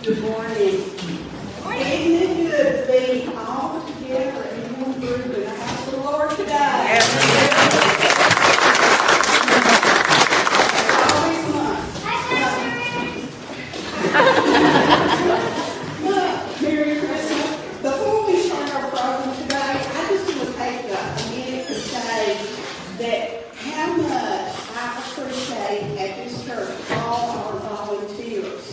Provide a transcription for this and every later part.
Good morning. Isn't it good to be all together in one group in the house of the Lord today? Yes. Always must. Merry Christmas. Before we start our program today, I just want to take a minute to say that how much I appreciate at this church all our volunteers.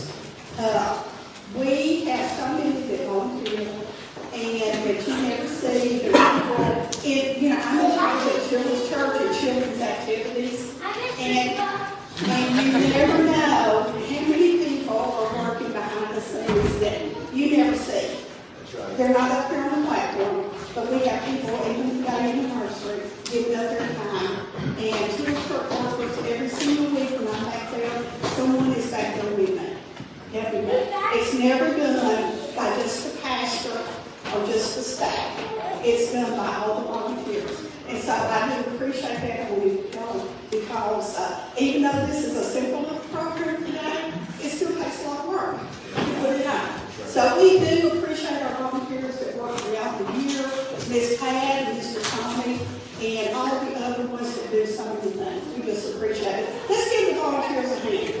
We have so many that volunteer and that you never see. There's people, I'm in charge of children's church and children's activities, and you never know how many people are working behind the scenes that you never see. They're not up there on the platform, but we have people even today in the nursery giving up their time. And two church workers every single week when I'm back there, someone is back there with me. Helping me. It's never done by just the pastor or just the staff. It's done by all the volunteers. And so I do appreciate that when we go, because even though this is a simple program today, it still takes a lot of work to put it on. So we do appreciate our volunteers that work throughout the year, Ms. Pat, Mr. Tommy, and all the other ones that do so many things. We just appreciate it. Let's give the volunteers a hand.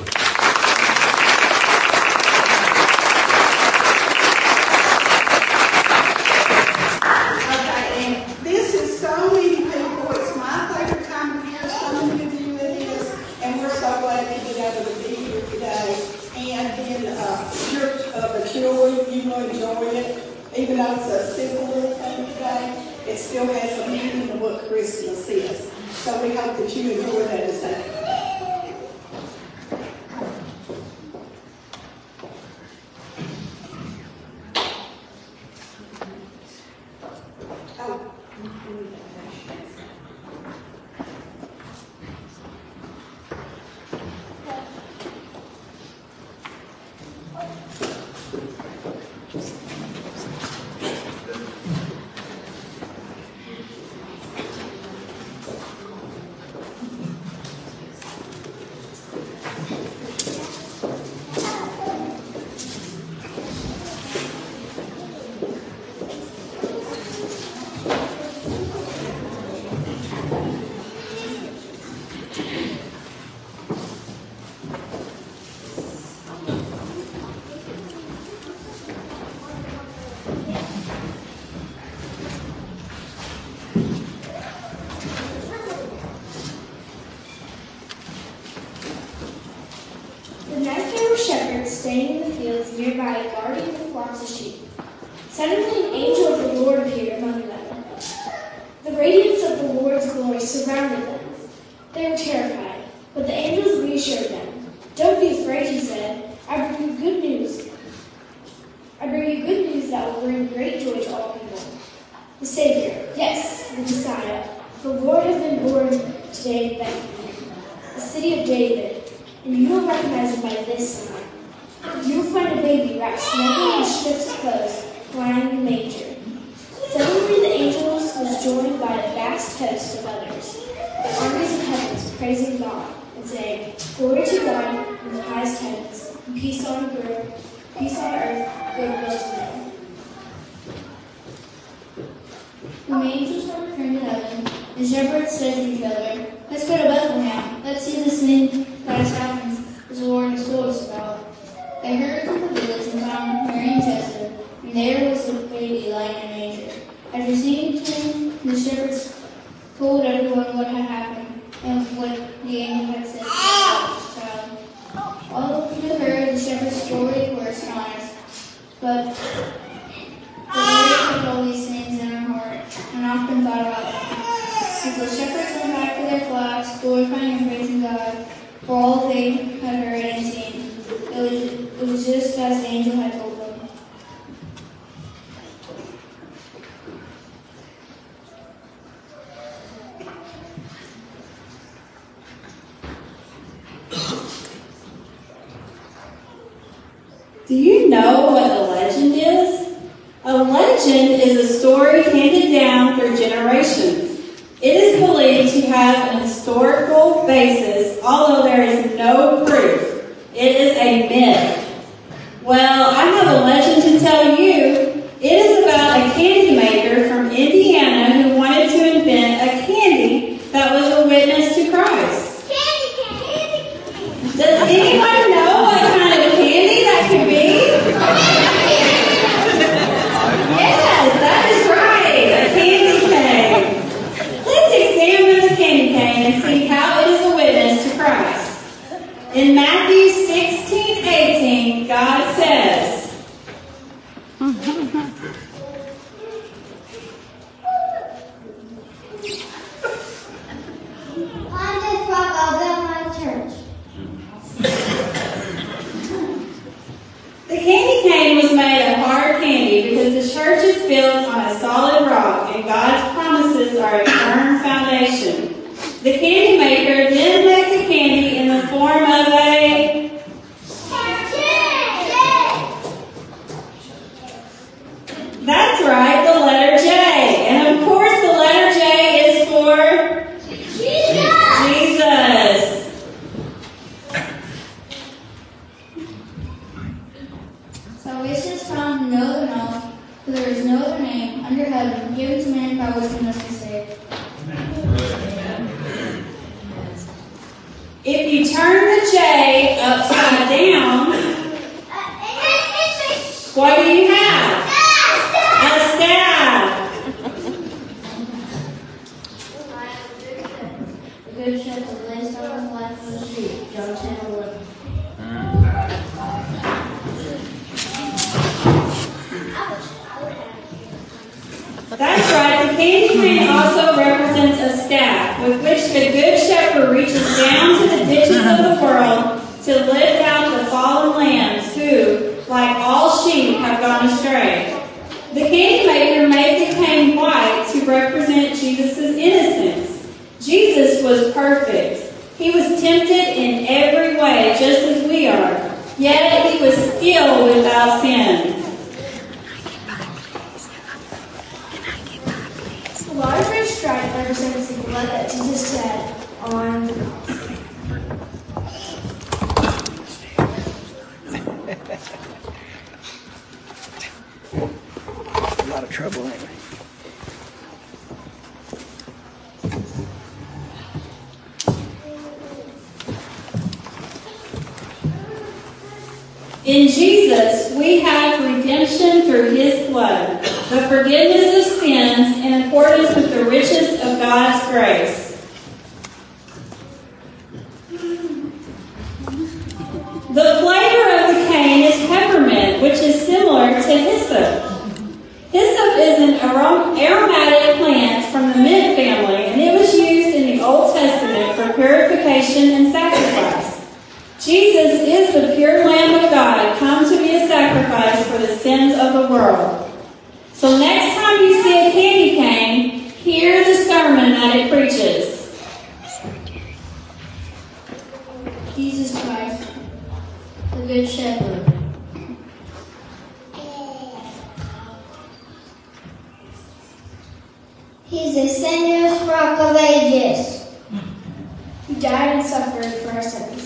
You will enjoy it. Even though it's a simple little thing today, it still has a meaning of what Christmas is. So we hope that you enjoy that as well. Staying in the fields nearby, guarding the flocks of sheep. Suddenly an angel of the Lord appeared among them. The radiance of the Lord's glory surrounded them. They were terrified, but the angels reassured them. "Don't be afraid," he said. I bring you good news that will bring great joy to all people. The Savior, yes, the Messiah, the Lord has been born today in Bethlehem, the city of David, and you will recognize him by this sign. You will find a baby wrapped snugly in strips of clothes, lying in a manger. Suddenly the angels was joined by a vast host of others, the armies of heavens praising God and saying, "Glory to God in the highest heavens, and peace on earth, goodwill to men." When the angels were returned to heaven, the shepherds said to each other, "Let's go to Bethlehem. Let's see this thing that has happened, as the Lord has told us about." They hurried from the village and found Mary and Joseph, and there was the baby lying in a manger. After seeing him, the shepherds told everyone what had happened and what the angel had said to the child. All who heard the shepherd's story were astonished, but Mary kept all these things in her heart and often thought about them. As the shepherds went back to their flocks, glorifying and praising God for all they had heard and seen, it was just as the angel had told them. Do you know what a legend is? A legend is a story handed down through generations. It is believed to have an historical basis, although there is no proof. It is a myth. Well, I have a legend to tell you. It is about a candy maker from Indiana who wanted to invent a candy that was a witness to Christ. Does anyone know what kind of candy that could be? Yes, that is right, a candy cane. Let's examine the candy cane and see how it is a witness to Christ. In Matthew 16:18, God says, On this rock I'll build my church. the candy cane was made of hard candy because the church is built on a solid rock and God's promises are a firm foundation. The candy maker then makes the candy in the form of a... That's right, the letter J. And of course the letter J is for... Jesus. Salvation is found in no other mouth, for there is no other name under heaven given to man by which we must be saved. If you turn the J upside down, what do you have? A staff. The good shepherd lays down his life for the sheep. John 10:11. That's right, the candy cane also represents a staff with which the good shepherd reaches down to the ditches of the world to lift out the fallen lambs who, like all sheep, have gone astray. The candy maker made the cane white to represent Jesus' innocence. Jesus was perfect. He was tempted in every way, just as we are. Yet he was still without sin. The large red stripe represents the blood that Jesus shed on the cross. A lot of trouble anyway. In Jesus, we have redemption through his blood, the forgiveness of sins in accordance with the riches of God's grace. The flavor of the cane is peppermint, which is similar to hyssop. Hyssop is an aromatic plant from the mint family, and it was used in the Old Testament for purification and sacrifice. Jesus is the pure Lamb of God, come to be a sacrifice for the sins of the world. So next time you see a candy cane, hear the sermon that it preaches. Jesus Christ, the good shepherd. He's the sinless rock of ages. He died and suffered for our sins.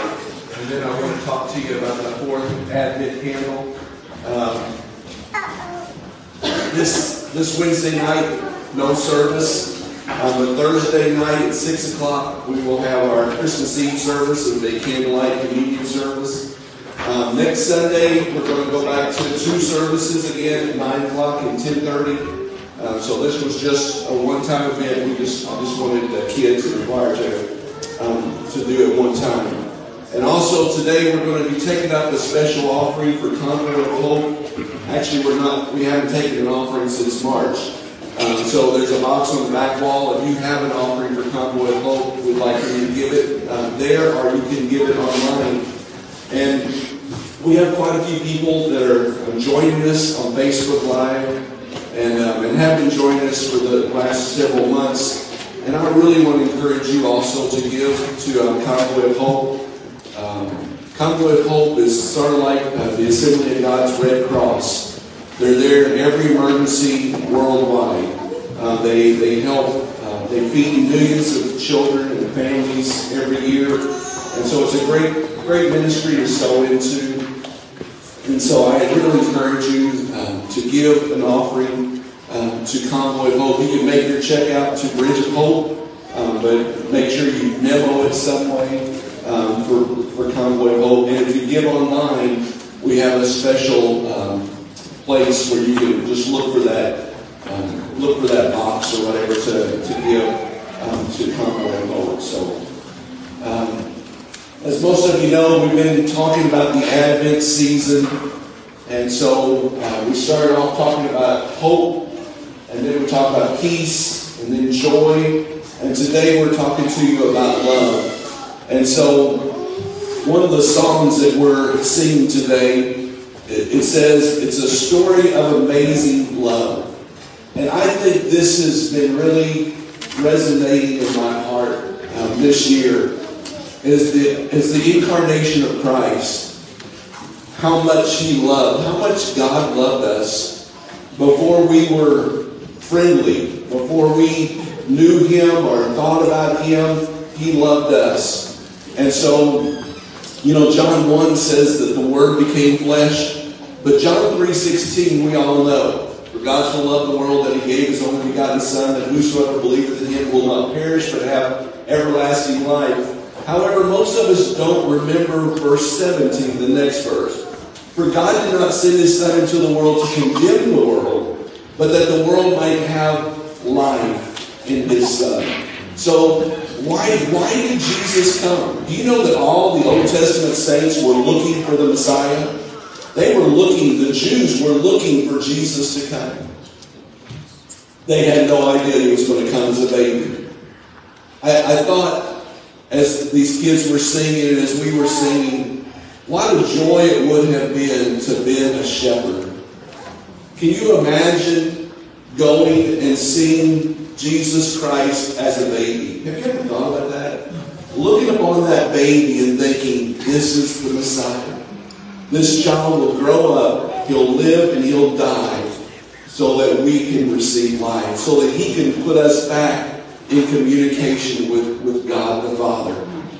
and then I want to talk to you about the fourth Advent candle. This Wednesday night, no service. On Thursday night at 6 o'clock, we will have our Christmas Eve service and a candlelight communion service. Next Sunday, we're going to go back to 2 services again at 9 o'clock and 10:30. So this was just a one-time event. I just wanted the kids and the choir to do it one time. And also today we're going to be taking up a special offering for Convoy of Hope. Actually, we haven't taken an offering since March. So there's a box on the back wall. If you have an offering for Convoy of Hope, we'd like you to give it there, or you can give it online. And we have quite a few people that are joining us on Facebook Live and have been joining us for the last several months. And I really want to encourage you also to give to Convoy of Hope. Convoy of Hope is sort of like the Assembly of God's Red Cross. They're there in every emergency worldwide. They help. They feed millions of children and families every year, and so it's a great ministry to sow into. And so I really encourage you to give an offering to Convoy of Hope. You can make your check out to Bridge of Hope, but make sure you memo it some way for Convoy of Hope. And if you give online, we have a special place where you can just look for that box or whatever to give to Convoy of Hope. So, as most of you know, we've been talking about the Advent season, and so we started off talking about hope, and then we talked about peace, and then joy, and today we're talking to you about love. And so, one of the songs that we're singing today, it says, it's a story of amazing love. And I think this has been really resonating in my heart this year, is the incarnation of Christ. How much He loved, how much God loved us before we were friendly, before we knew Him or thought about Him. He loved us. And so, John 1 says that the Word became flesh. But John 3:16, we all know. For God so loved the world that He gave His only begotten Son, that whosoever believeth in Him will not perish, but have everlasting life. However, most of us don't remember verse 17, the next verse. For God did not send His Son into the world to condemn the world, but that the world might have life in His Son. So, why did Jesus come? Do you know that all the Old Testament saints were looking for the Messiah? The Jews were looking for Jesus to come. They had no idea He was going to come as a baby. I thought, as these kids were singing and as we were singing, what a joy it would have been to have been a shepherd. Can you imagine going and seeing Jesus Christ as a baby? Have you ever thought about that? Looking upon that baby and thinking, this is the Messiah. This child will grow up, he'll live and he'll die so that we can receive life, so that He can put us back in communication with God the Father.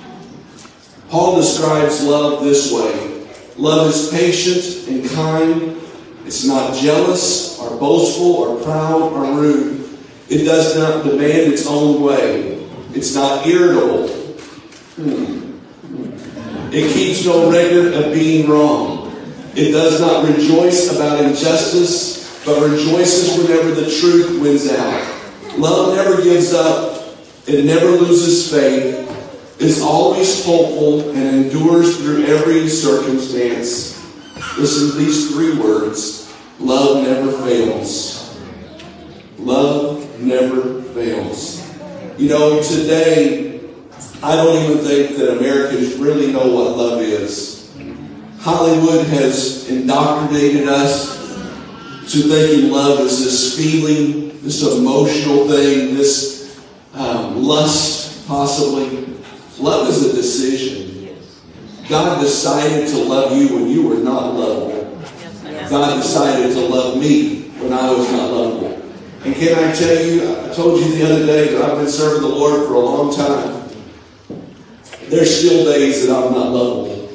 Paul describes love this way. Love is patient and kind. It's not jealous or boastful or proud or rude. It does not demand its own way. It's not irritable. It keeps no record of being wrong. It does not rejoice about injustice, but rejoices whenever the truth wins out. Love never gives up. It never loses faith. Is always hopeful and endures through every circumstance. Listen to these 3 words. Love never fails. Love never fails. Today, I don't even think that Americans really know what love is. Hollywood has indoctrinated us to thinking love is this feeling, this emotional thing, this lust, possibly. Love is a decision. God decided to love you when you were not lovable. God decided to love me when I was not lovable. And can I tell you, I told you the other day that I've been serving the Lord for a long time. There's still days that I'm not lovable.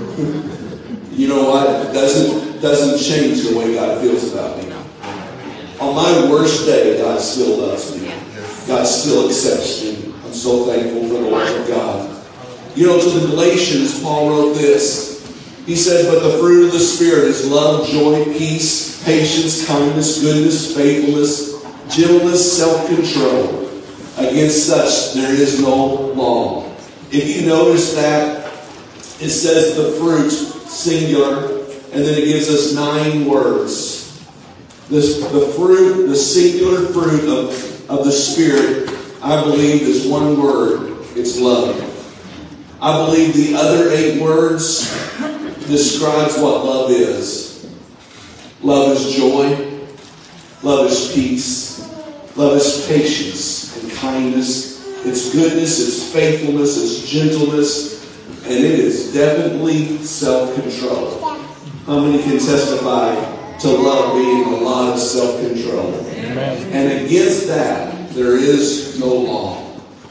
You know what? It doesn't change the way God feels about me. On my worst day, God still loves me. God still accepts me. I'm so thankful for the love of God. You know, to the Galatians, Paul wrote this. He said, but the fruit of the Spirit is love, joy, peace, patience, kindness, goodness, faithfulness, gentleness, self-control. Against such there is no law. If you notice that, it says the fruit, singular, and then it gives us 9 words. The fruit, the singular fruit of the Spirit, I believe is one word. It's love. I believe the other 8 words describes what love is. Love is joy. Love is peace. Love is patience and kindness. It's goodness, it's faithfulness, it's gentleness, and it is definitely self-control. How many can testify to love being a lot of self-control? Amen. And against that, there is no law.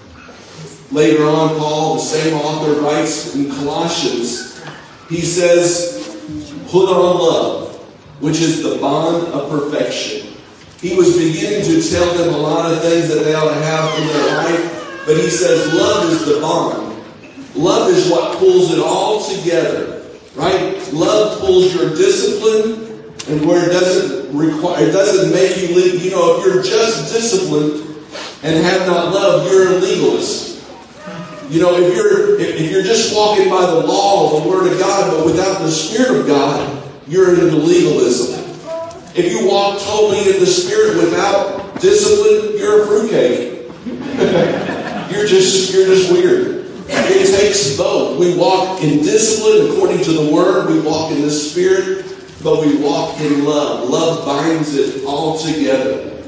Later on, Paul, the same author, writes in Colossians, he says, put on love, which is the bond of perfection. He was beginning to tell them a lot of things that they ought to have in their life, but he says love is the bond. Love is what pulls it all together, right? Love pulls your discipline, and where it doesn't make you live. You know, if you're just disciplined and have not love, you're a legalist. You know, if you're just walking by the law of the Word of God, but without the Spirit of God, you're into legalism. If you walk totally in the Spirit without discipline, you're a fruitcake. You're just weird. It takes both. We walk in discipline according to the Word. We walk in the Spirit, but we walk in love. Love binds it all together.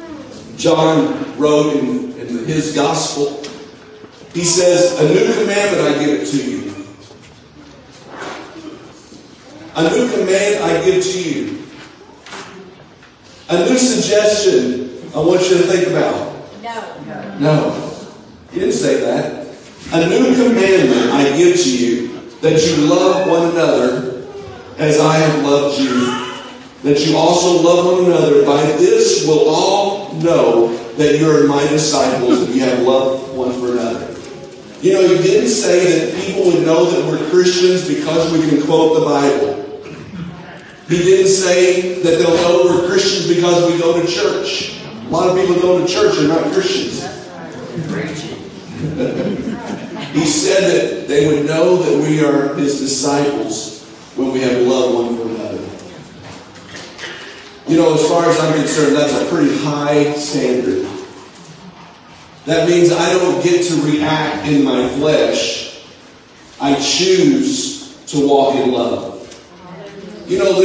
John wrote in his gospel, he says, a new commandment I give it to you. A new command I give to you. A new suggestion I want you to think about. No. He didn't say that. A new commandment I give to you, that you love one another as I have loved you, that you also love one another. By this will all know that you are my disciples, and you have loved one for another. You know, he didn't say that people would know that we're Christians because we can quote the Bible. He didn't say that they'll know we're Christians because we go to church. A lot of people go to church and are not Christians. He said that they would know that we are his disciples when we have love one for another. You know, as far as I'm concerned, that's a pretty high standard. That means I don't get to react in my flesh. I choose to walk in love. You know,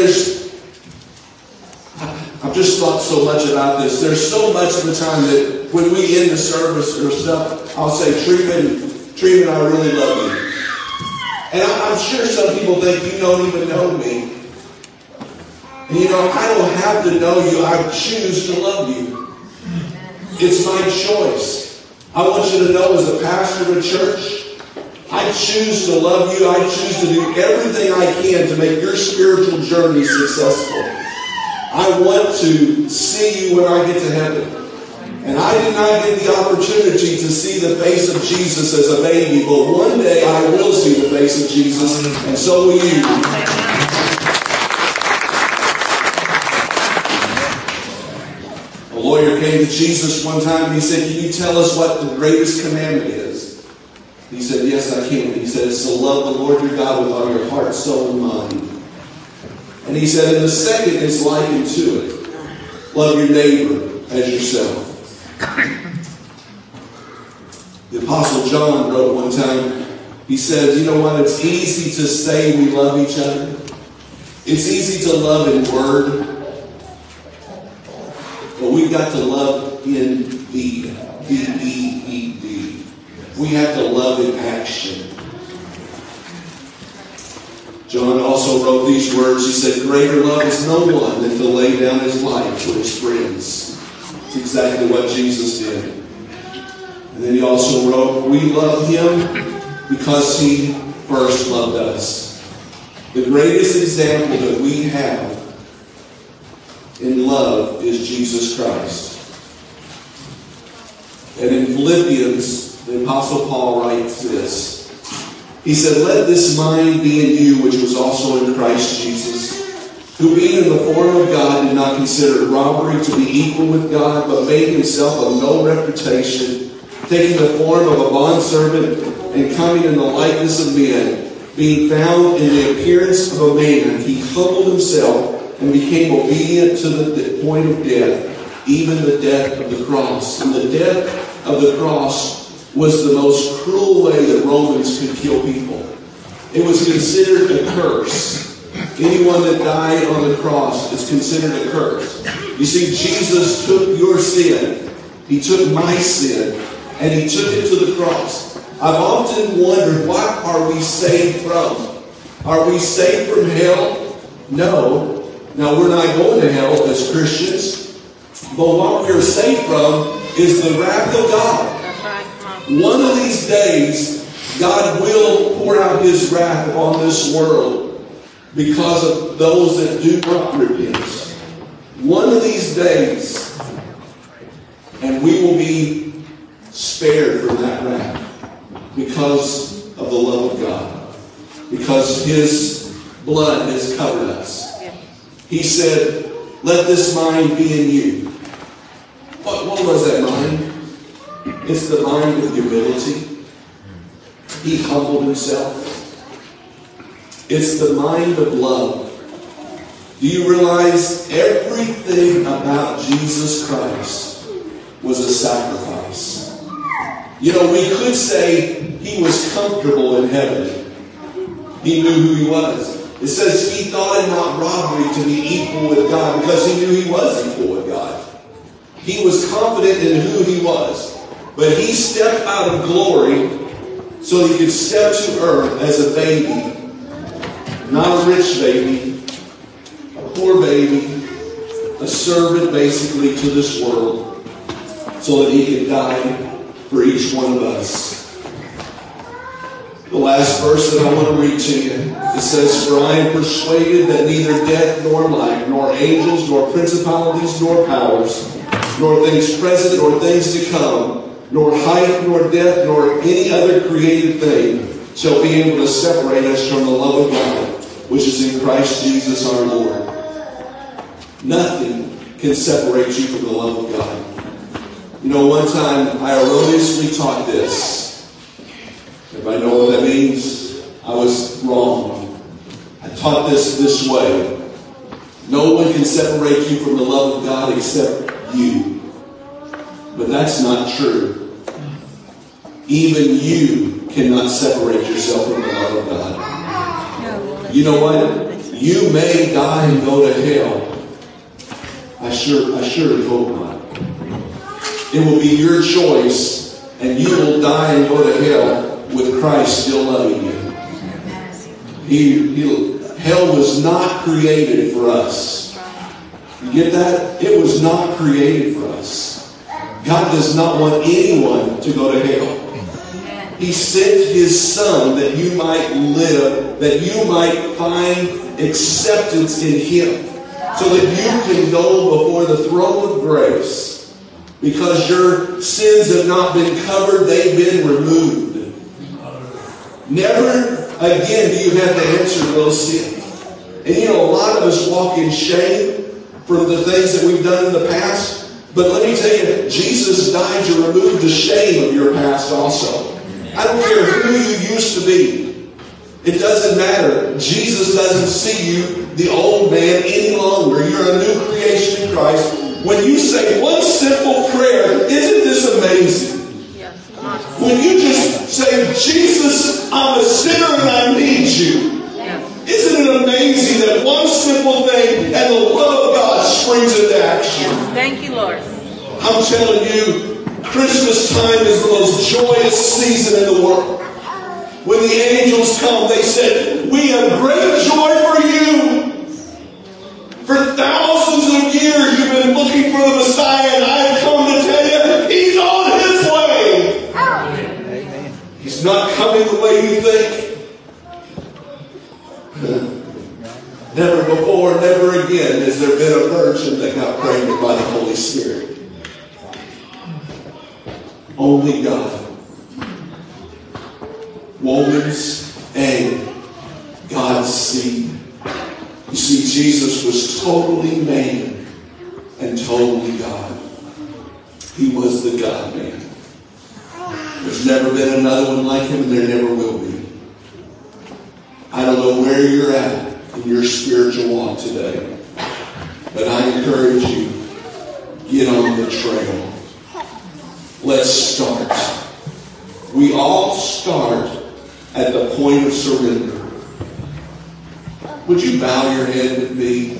I've just thought so much about this. There's so much of the time that when we end the service or stuff, I'll say, Treatment, I really love you. And I'm sure some people think you don't even know me. And you know, I don't have to know you. I choose to love you. It's my choice. I want you to know, as a pastor of a church, I choose to love you. I choose to do everything I can to make your spiritual journey successful. I want to see you when I get to heaven. And I did not get the opportunity to see the face of Jesus as a baby, but one day I will see the face of Jesus, and so will you. A lawyer came to Jesus one time and he said, can you tell us what the greatest commandment is? He said, yes, I can. He said, it's to love the Lord your God with all your heart, soul, and mind. And he said, and the second is likened to it. Love your neighbor as yourself. The Apostle John wrote one time, he says, you know what, it's easy to say we love each other. It's easy to love in word. But we've got to love in deed. D-E-E-D. We have to love in action. John also wrote these words. He said, greater love is no one than to lay down his life for his friends. It's exactly what Jesus did. And then he also wrote, we love him because He first loved us. The greatest example that we have in love is Jesus Christ. And in Philippians, the Apostle Paul writes this. He said, "Let this mind be in you, which was also in Christ Jesus, who being in the form of God did not consider robbery to be equal with God, but made himself of no reputation, taking the form of a bondservant and coming in the likeness of men. Being found in the appearance of a man, he humbled himself and became obedient to the point of death, even the death of the cross." And the death of the cross was the most cruel way that Romans could kill people. It was considered a curse. Anyone that died on the cross is considered a curse. You see, Jesus took your sin. He took my sin, and He took it to the cross. I've often wondered, what are we saved from? Are we saved from hell? No. Now, we're not going to hell as Christians. But what we're saved from is the wrath of God. One of these days, God will pour out His wrath upon this world because of those that do not repent. One of these days, and we will be spared from that wrath because of the love of God. Because His blood has covered us. He said, "Let this mind be in you." What was that mind? It's the mind of humility. He humbled Himself. It's the mind of love. Do you realize everything about Jesus Christ was a sacrifice? You know, we could say He was comfortable in heaven. He knew who He was. It says He thought it not robbery to be equal with God because He knew He was equal with God. He was confident in who He was. But He stepped out of glory so He could step to earth as a baby. Not a rich baby, a poor baby, a servant basically to this world, so that He could die for each one of us. The last verse that I want to read to you, it says, "For I am persuaded that neither death nor life, nor angels, nor principalities, nor powers, nor things present, nor things to come, nor height, nor depth, nor any other created thing shall be able to separate us from the love of God, which is in Christ Jesus our Lord." Nothing can separate you from the love of God. You know, one time I erroneously taught this. Everybody know what that means? I was wrong. I taught this way. No one can separate you from the love of God except you. But that's not true. Even you cannot separate yourself from the love of God. You know what? You may die and go to hell. I surely hope not. It will be your choice, and you will die and go to hell with Christ still loving you. Hell was not created for us. You get that? It was not created for us. God does not want anyone to go to hell. He sent His Son that you might live, that you might find acceptance in Him, so that you can go before the throne of grace. Because your sins have not been covered, they've been removed. Never again do you have to answer those sins. And you know, a lot of us walk in shame from the things that we've done in the past. But let me tell you, Jesus died to remove the shame of your past also. I don't care who you used to be. It doesn't matter. Jesus doesn't see you, the old man, any longer. You're a new creation in Christ. When you say one simple prayer, isn't this amazing? When you just say, "Jesus, I'm a sinner and I need you." Isn't it amazing that one simple thing and the love of God springs into action? Thank you, Lord. I'm telling you, Christmas time is the most joyous season in the world. When the angels come, they said, "We have great joy for you. For thousands of years you've been looking for the Messiah, and I've come to tell you, He's on His way." Amen. He's not coming the way you Never before, never again has there been a virgin that got pregnant by the Holy Spirit. Only God. Woman's egg, God's seed. You see, Jesus was totally man and totally God. He was the God-man. There's never been another one like him, and there never will be. I don't know where you're at in your spiritual walk today, but I encourage you, get on the trail. Let's start. We all start at the point of surrender. Would you bow your head with me?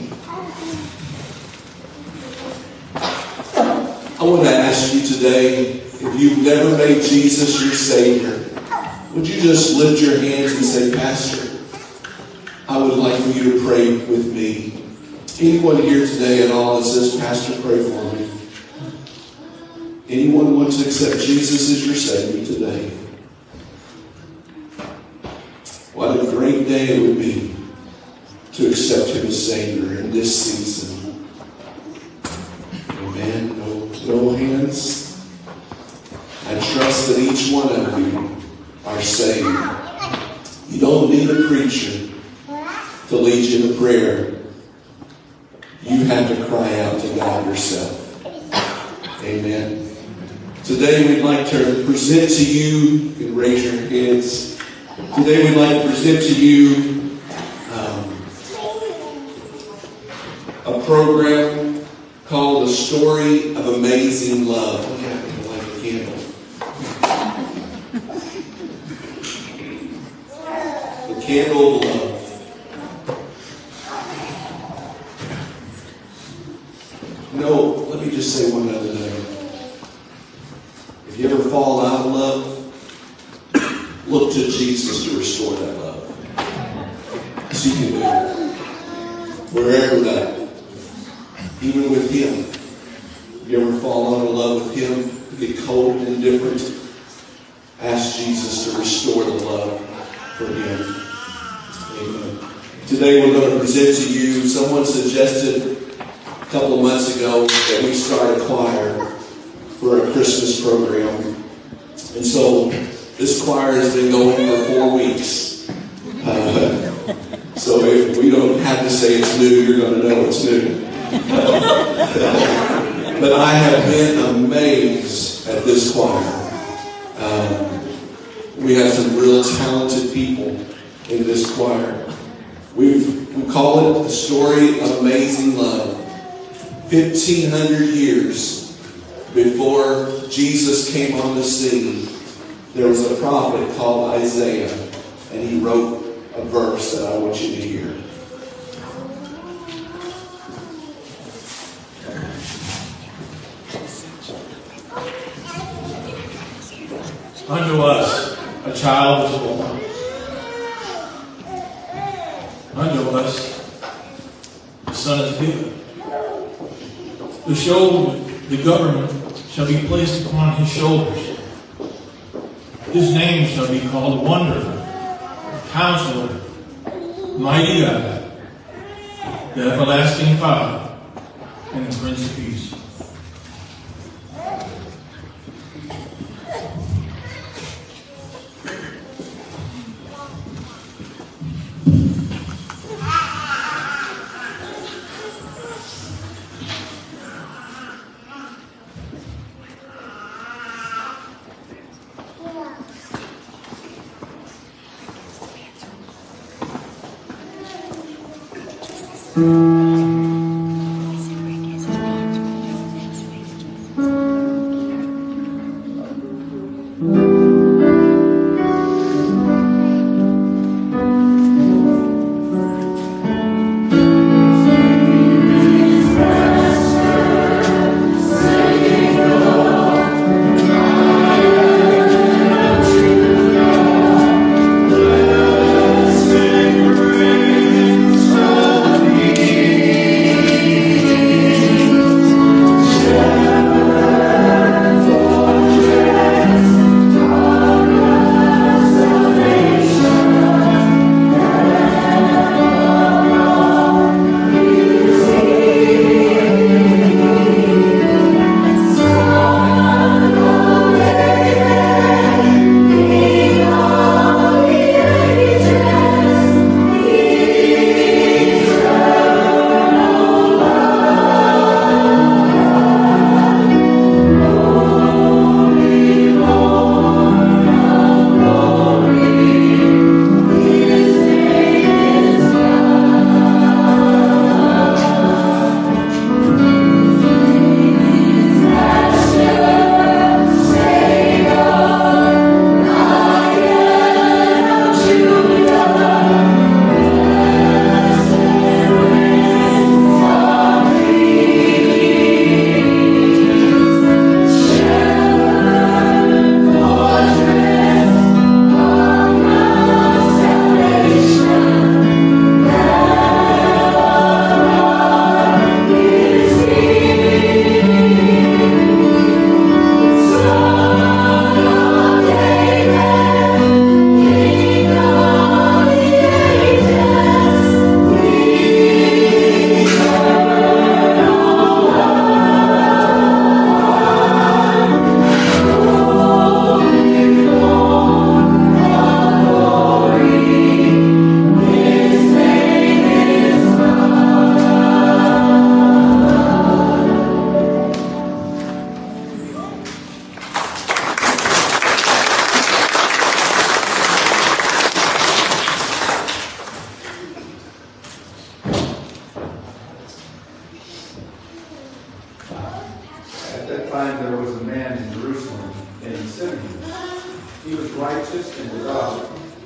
I want to ask you today, if you've never made Jesus your Savior, would you just lift your hands and say, Pastor, I would like for you to pray with me. Anyone here today at all that says, Pastor, pray for me? Anyone want to accept Jesus as your Savior today? What a great day it would be to accept Him as Savior in this season. Amen. No hands. I trust that each one of you are saved. You don't need a preacher to lead you in prayer. You have to cry out to God yourself. Amen. Today we'd like to present to you, you can raise your hands. Today we'd like to present to you a program called The Story of Amazing Love. What happened to light the candle? The candle of love. No, let me just say one other thing. If you ever fall out of love, look to Jesus to restore that love. So you can do it. Wherever that, even with Him. If you ever fall out of love with Him, get cold and indifferent, ask Jesus to restore the love for Him. Amen. Today we're going to present to you, someone suggested a couple of months ago that we start a choir for a Christmas program. And so this choir has been going for 4 weeks. So if we don't have to say it's new, you're going to know it's new. But I have been amazed at this choir. We have some real talented people in this choir. We call it The Story of Amazing Love. 1,500 years before Jesus came on the scene, there was a prophet called Isaiah, and he wrote a verse that I want you to hear. Unto us a child is born. Unto us the Son is given. To show the government shall be placed upon His shoulders. His name shall be called Wonderful, Counselor, Mighty God, the Everlasting Father, and the Prince of Peace. Thank you. time there was a man in Jerusalem named Simeon. He was righteous and devout.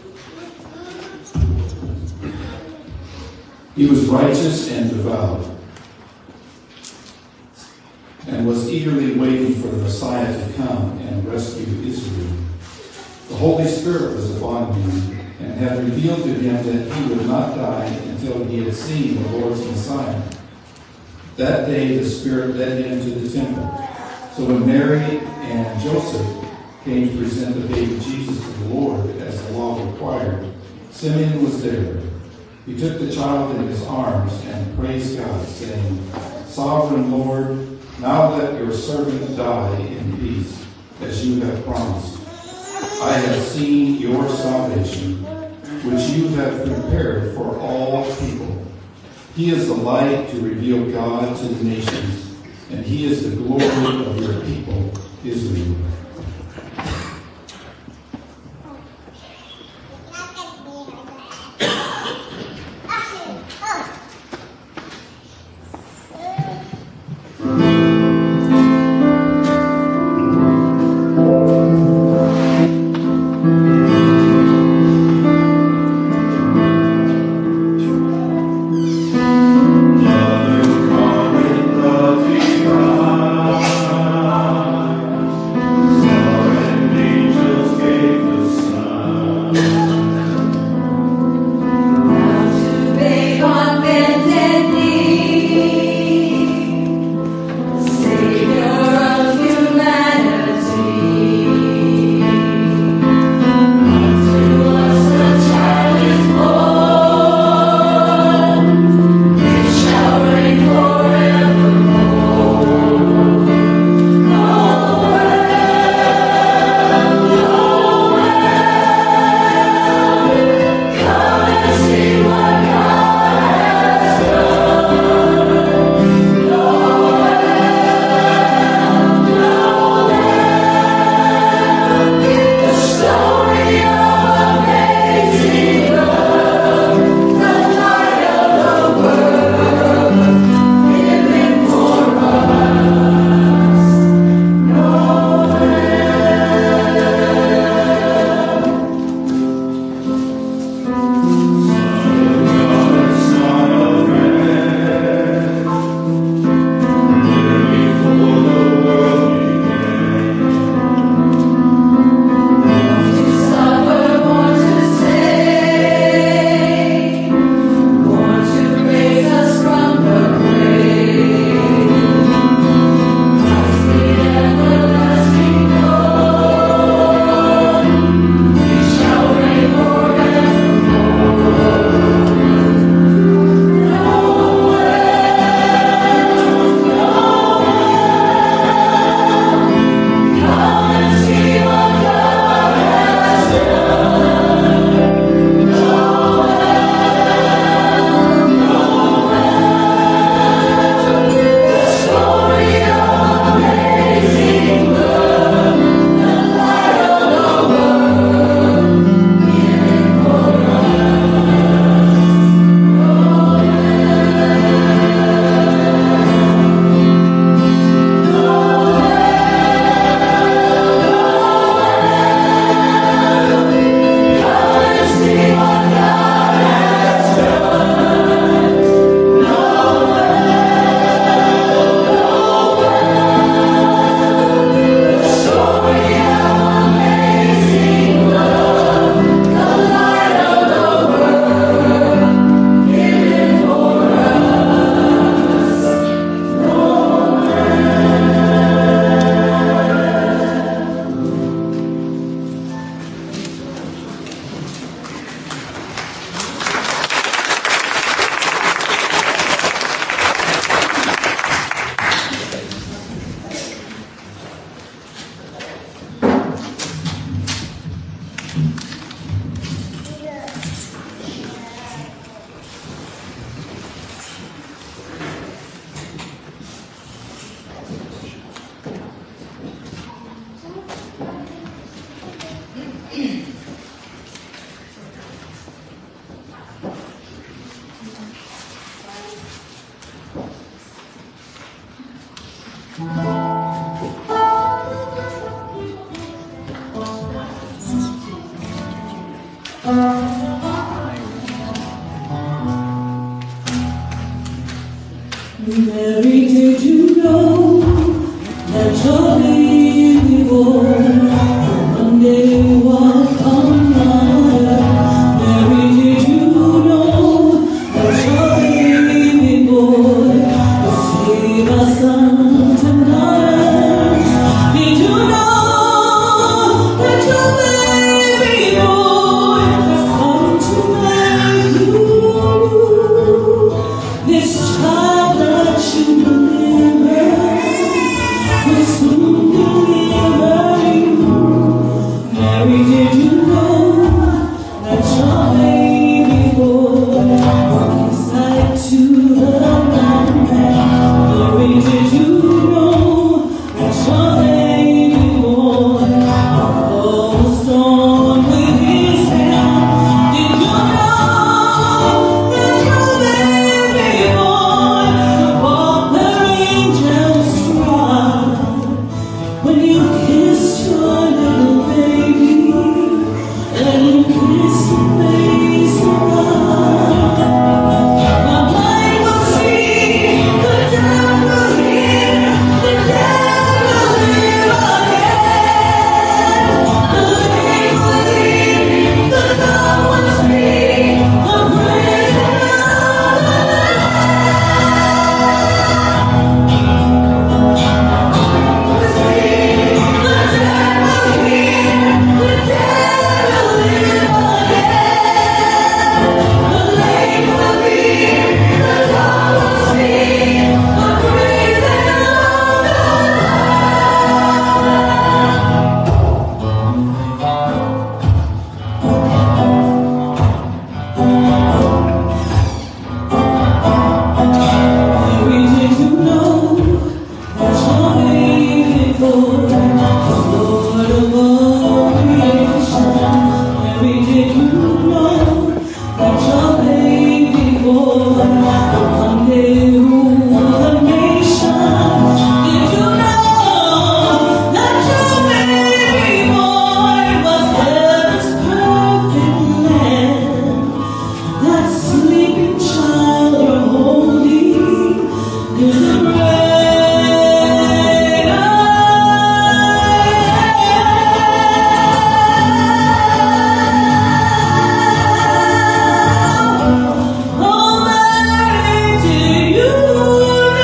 He was righteous and devout, and was eagerly waiting for the Messiah to come and rescue Israel. The Holy Spirit was upon him, and had revealed to him that he would not die until he had seen the Lord's Messiah. That day the Spirit led him to the temple. So when Mary and Joseph came to present the baby Jesus to the Lord, as the law required, Simeon was there. He took the child in his arms and praised God, saying, "Sovereign Lord, now let your servant die in peace, as you have promised. I have seen your salvation, which you have prepared for all people. He is the light to reveal God to the nations, and he is the glory of your people, Israel." Love you, Mary, did you know that your baby boy one day walked on water? Mary, did you know that your baby boy will save us unto tonight? Did you know that your baby boy has come to make you this child that you deliver will soon deliver you? Mary, did you know that your baby boy brought sight to the blind man? Mary, did you know that your baby boy brought the storm with his hand? Did you know that your baby boy brought the angels tried? When you kissed your little baby and you kissed the face of God, my mind was free, the devil here, the devil live again. The name was free, the love was free, the praise of was free, the devil here, the devil live again. The name was free, the love was free, the praise of Mary, did you know that your baby boy is Lord of all creation? Mary, did you know that your baby boy will one day rule the nations? Did you know that your baby boy was heaven's perfect lamb? That sleeping child you're holding is the great Oh, Mary, do you know?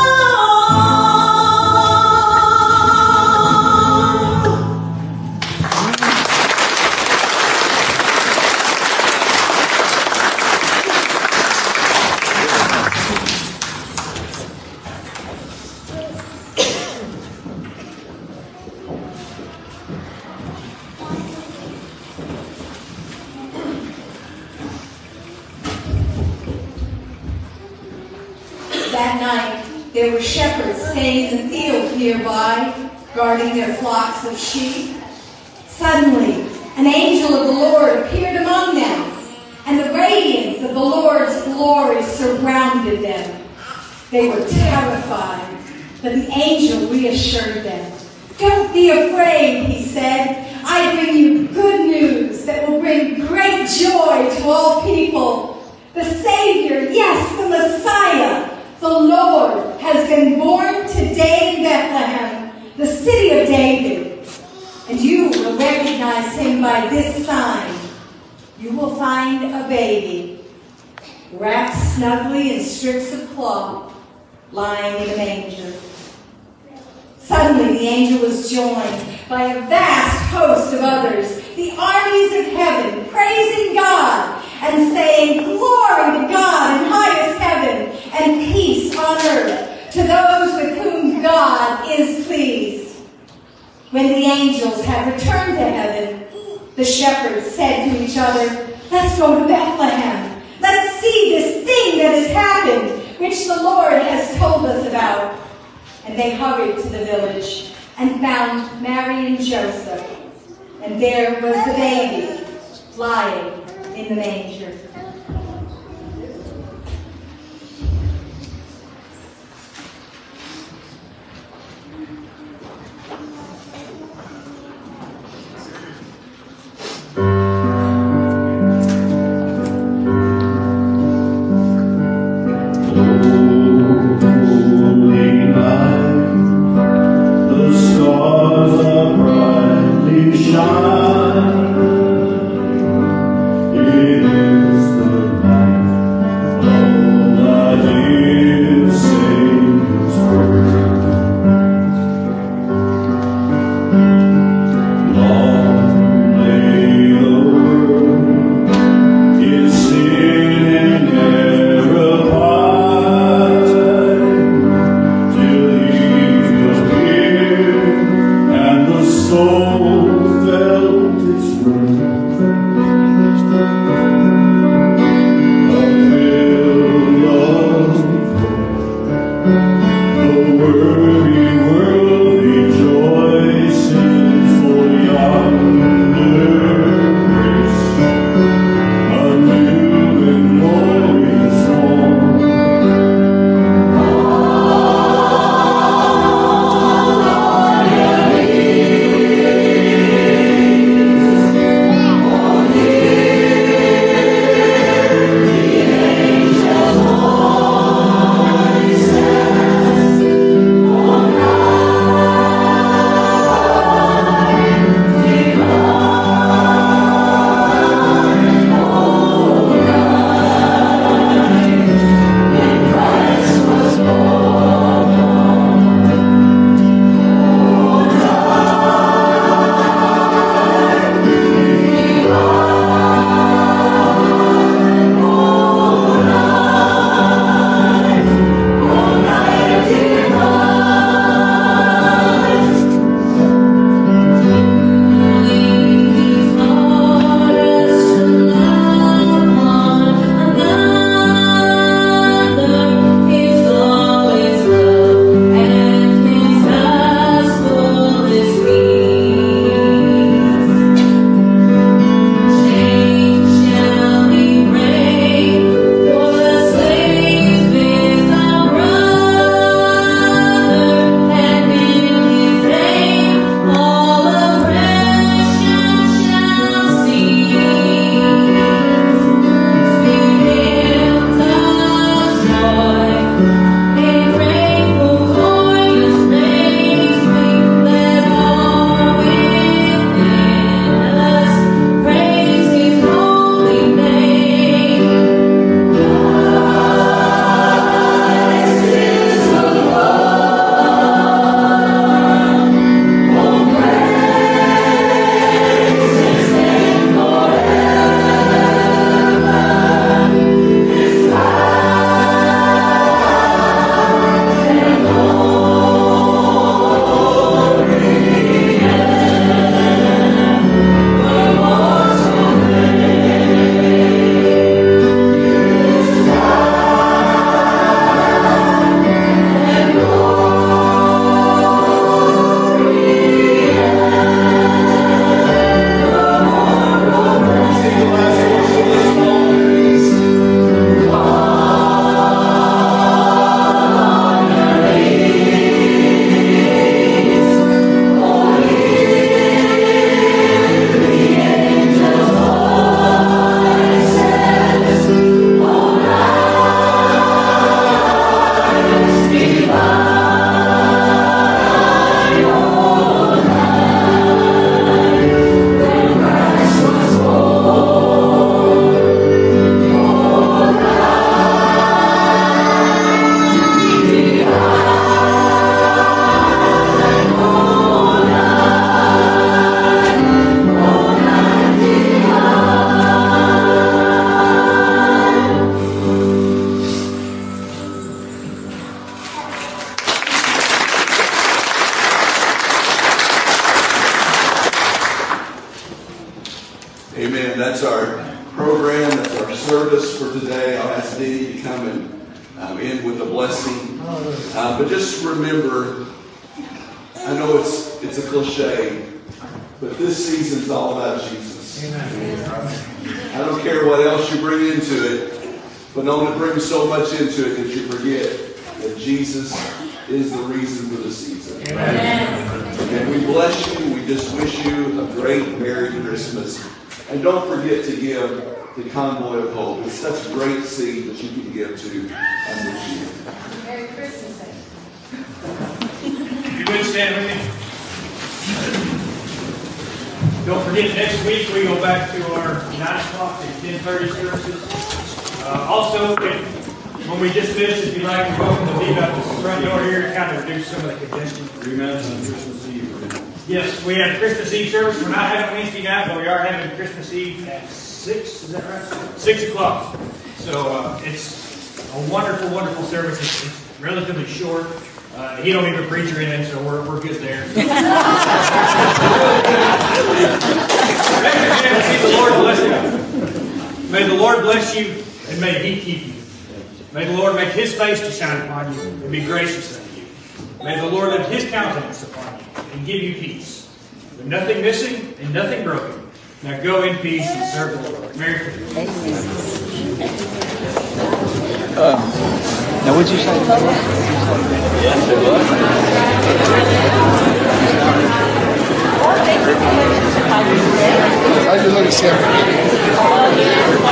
That night, there were shepherds staying in the field nearby, guarding their flocks of sheep. Suddenly, an angel of the Lord appeared among them, and the radiance of the Lord's glory surrounded them. They were terrified, but the angel reassured them. "Don't be afraid," he said. "I bring you good news that will bring great joy to all people. The Savior, yes, the Messiah, the Lord, has been born today in Bethlehem, the city of David. And you will recognize him by this sign. You will find a baby, wrapped snugly in strips of cloth, lying in a manger." Suddenly the angel was joined by a vast host of others, the armies of heaven, praising God and saying, "Glory to God in highest heaven, and peace on earth to those with whom God is pleased." When the angels had returned to heaven, the shepherds said to each other, "Let's go to Bethlehem. Let's see this thing that has happened, which the Lord has told us about." And they hurried to the village and found Mary and Joseph. And there was the baby lying in the manger. need to come and end with a blessing. But just remember, I know it's a cliche, but this season's all about Jesus. I don't care what else you bring into it, but don't bring so much into it that you forget that Jesus is the reason for the season. And we bless you. We just wish you a great Merry Christmas. And don't forget to give the Convoy of Hope. It's such a great seed that you can give to this year. Merry Christmas. You would stand with me. Don't forget, next week we go back to our 9 o'clock to 10:30 services. Also, when we dismiss, if you'd like, you're welcome to leave out the front door here and kind of reduce some of the congestion. 3 minutes on Christmas Eve. Yes, we have Christmas Eve service. We're not having Wednesday night, but we are having Christmas Eve at 6. Is that right? 6 o'clock. So it's a wonderful, wonderful service. It's relatively short. He don't even preach or anything, so we're good there. May the Lord bless you. May the Lord bless you, and may He keep you. May the Lord make His face to shine upon you and be gracious unto you. May the Lord lift His countenance upon you and give you peace. With nothing missing and nothing broken. Now go in peace and serve the Lord. Merry Christmas. Now, what'd you say? Yes, it was. I just look at